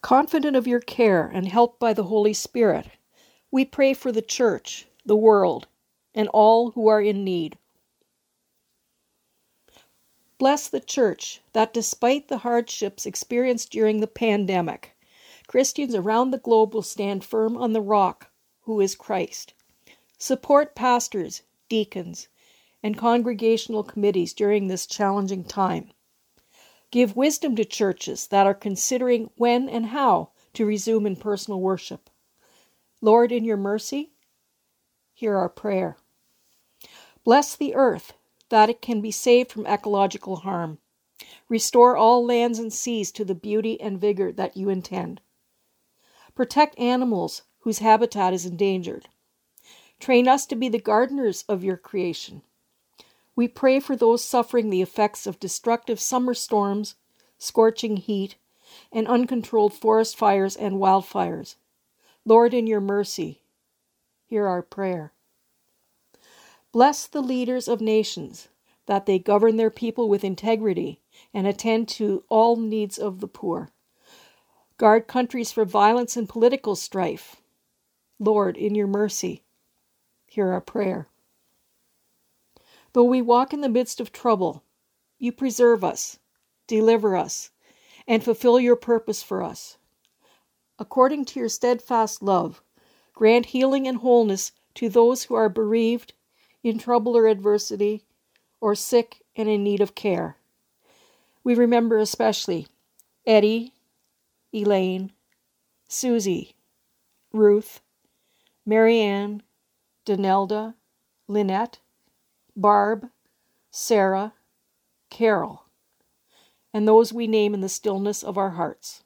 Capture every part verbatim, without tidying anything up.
Confident of your care and helped by the Holy Spirit, we pray for the church, the world, and all who are in need. Bless the church that despite the hardships experienced during the pandemic, Christians around the globe will stand firm on the rock, who is Christ. Support pastors, deacons, and congregational committees during this challenging time. Give wisdom to churches that are considering when and how to resume in personal worship. Lord, in your mercy, hear our prayer. Bless the earth, that it can be saved from ecological harm. Restore all lands and seas to the beauty and vigor that you intend. Protect animals whose habitat is endangered. Train us to be the gardeners of your creation. We pray for those suffering the effects of destructive summer storms, scorching heat, and uncontrolled forest fires and wildfires. Lord, in your mercy, hear our prayer. Bless the leaders of nations, that they govern their people with integrity and attend to all needs of the poor. Guard countries from violence and political strife. Lord, in your mercy, hear our prayer. Though we walk in the midst of trouble, you preserve us, deliver us, and fulfill your purpose for us. According to your steadfast love, grant healing and wholeness to those who are bereaved, in trouble or adversity, or sick and in need of care. We remember especially Eddie, Elaine, Susie, Ruth, Marianne, Danelda, Lynette, Barb, Sarah, Carol, and those we name in the stillness of our hearts.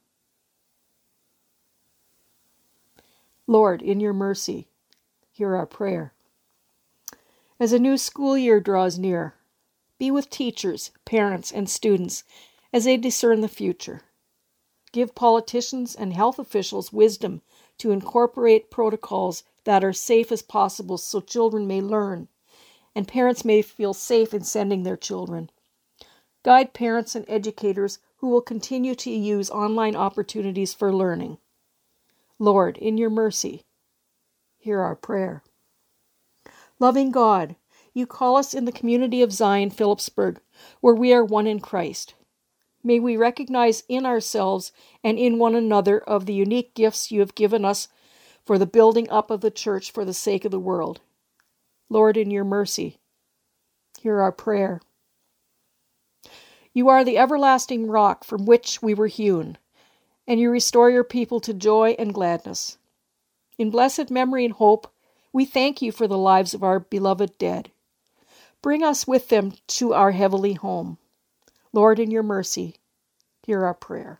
Lord, in your mercy, hear our prayer. As a new school year draws near, be with teachers, parents, and students as they discern the future. Give politicians and health officials wisdom to incorporate protocols that are safe as possible so children may learn, and parents may feel safe in sending their children. Guide parents and educators who will continue to use online opportunities for learning. Lord, in your mercy, hear our prayer. Loving God, you call us in the community of Zion, Phillipsburg, where we are one in Christ. May we recognize in ourselves and in one another of the unique gifts you have given us for the building up of the church for the sake of the world. Lord, in your mercy, hear our prayer. You are the everlasting rock from which we were hewn, and you restore your people to joy and gladness. In blessed memory and hope, we thank you for the lives of our beloved dead. Bring us with them to our heavenly home. Lord, in your mercy, hear our prayer.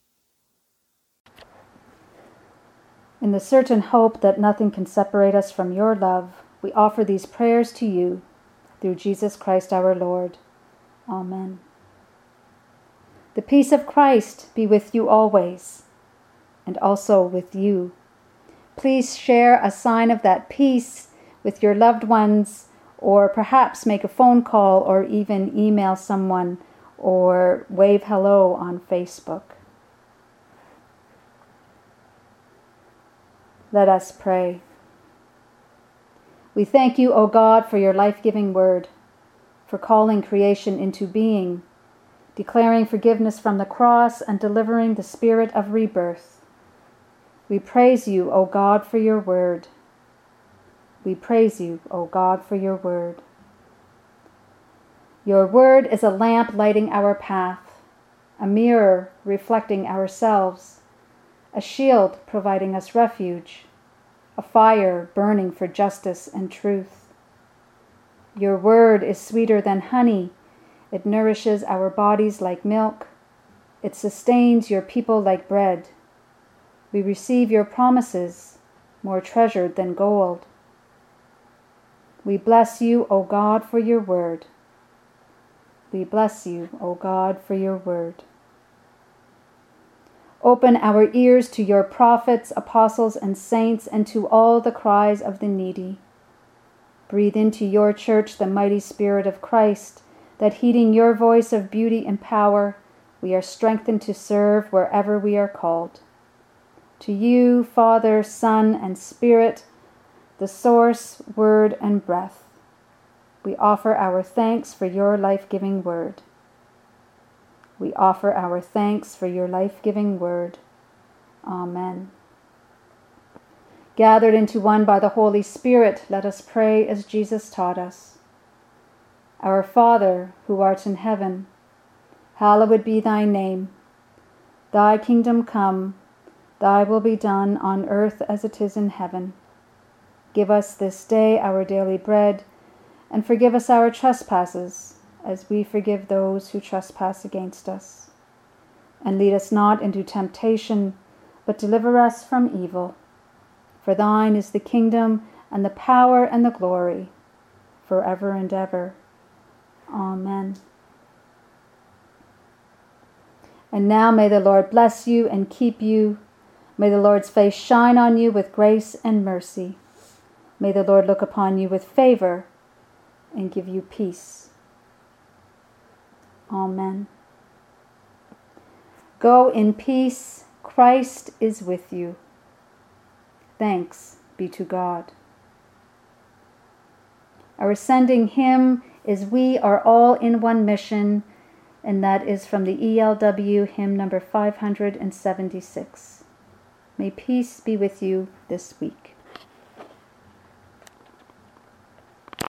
In the certain hope that nothing can separate us from your love, we offer these prayers to you, through Jesus Christ our Lord. Amen. The peace of Christ be with you always, and also with you. Please share a sign of that peace with your loved ones, or perhaps make a phone call or even email someone or wave hello on Facebook. Let us pray. We thank you, O God, for your life-giving word, for calling creation into being, declaring forgiveness from the cross and delivering the spirit of rebirth. We praise you, O God, for your word. We praise you, O God, for your word. Your word is a lamp lighting our path, a mirror reflecting ourselves, a shield providing us refuge, a fire burning for justice and truth. Your word is sweeter than honey. It nourishes our bodies like milk. It sustains your people like bread. We receive your promises, more treasured than gold. We bless you, O God, for your word. We bless you, O God, for your word. Open our ears to your prophets, apostles, and saints, and to all the cries of the needy. Breathe into your church the mighty Spirit of Christ, that heeding your voice of beauty and power, we are strengthened to serve wherever we are called. To you, Father, Son, and Spirit, the source, word, and breath, we offer our thanks for your life-giving word. We offer our thanks for your life-giving word. Amen. Gathered into one by the Holy Spirit, let us pray as Jesus taught us. Our Father, who art in heaven, hallowed be thy name. Thy kingdom come, thy will be done on earth as it is in heaven. Give us this day our daily bread, and forgive us our trespasses, as we forgive those who trespass against us. And lead us not into temptation, but deliver us from evil. For thine is the kingdom, and the power, and the glory, forever and ever. Amen. And now may the Lord bless you and keep you. May the Lord's face shine on you with grace and mercy. May the Lord look upon you with favor and give you peace. Amen. Go in peace. Christ is with you. Thanks be to God. Our sending hymn is We Are All in One Mission, and that is from the E L W hymn number five hundred seventy-six. May peace be with you this week.